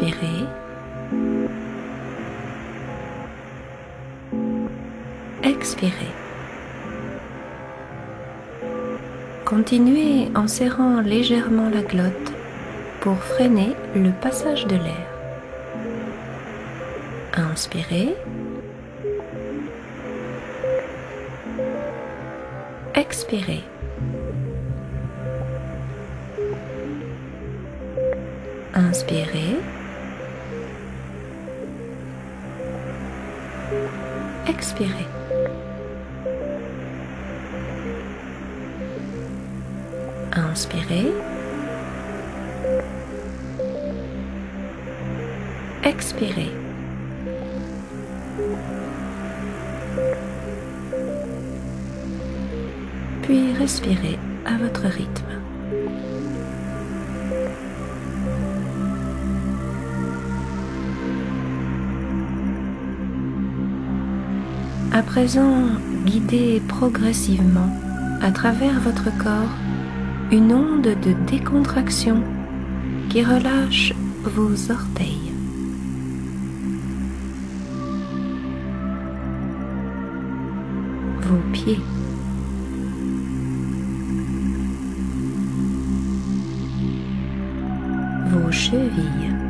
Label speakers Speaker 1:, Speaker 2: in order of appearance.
Speaker 1: Inspirez. Expirez. Continuez en serrant légèrement la glotte pour freiner le passage de l'air. Inspirez. Expirez. Inspirez. Expirez. Inspirez. Expirez. Puis respirez à votre rythme. À présent, guidez progressivement à travers votre corps une onde de décontraction qui relâche vos orteils. Vos pieds. Vos chevilles.